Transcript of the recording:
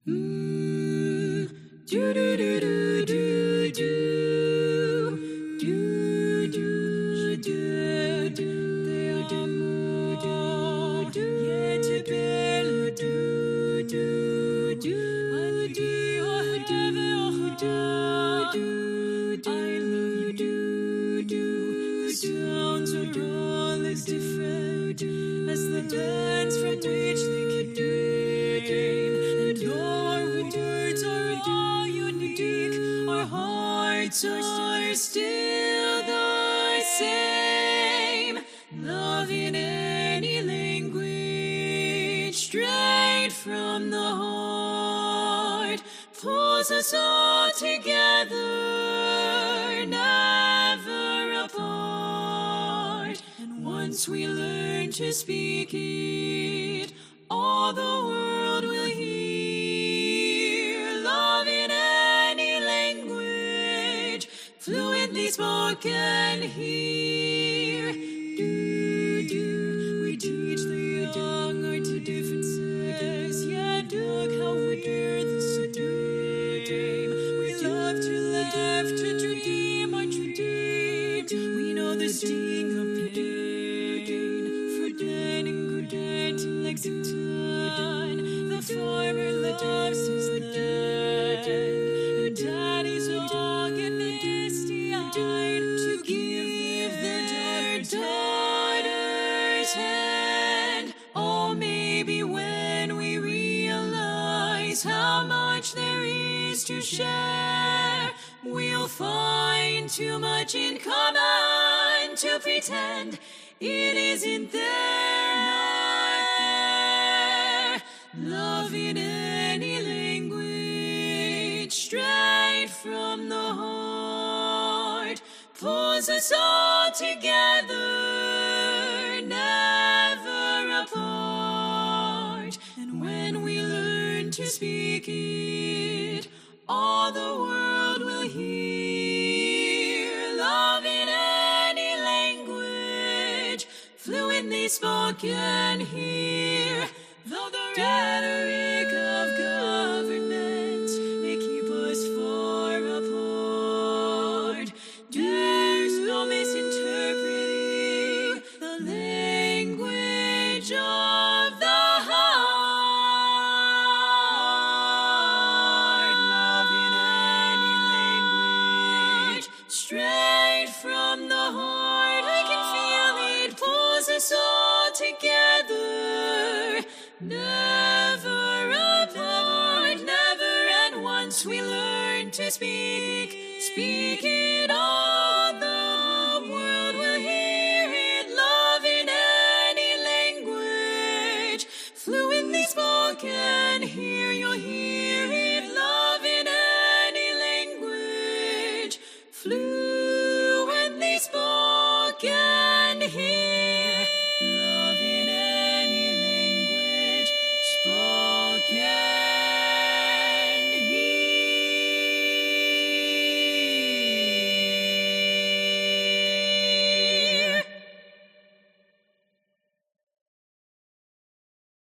Do do do do do do do do do do de amour yeah te belle do do do I love you do the sounds are all as different as the lands from which they came, and your words are all unique. Our hearts are still the same. Love in any language, straight from the heart, pulls us all together, never apart. And once we learn to speak it, all the world will hear. Love in any language, fluently spoken here. We teach the young our two differences, yet look how we're the same. We love to laugh, to dream, our true dreams. We know the sting of pain, for dead and good dead to Lexington. The farmer loves his land, and daddy's dog and misty eyed to give their daughter's hand. Oh, maybe when we realize how much there is to share, we'll find too much in common to pretend it isn't there. Love in any language, straight from the heart, pulls us all together, never apart. And when we learn to speak it, all the world will hear. Love in any language, fluently spoken here. Though the rhetoric of government may keep us far apart, there's no misinterpreting the language of the heart. Love in any language, straight from the heart. I can feel it pulls us all together, never apart, never. And once we learn to speak it all.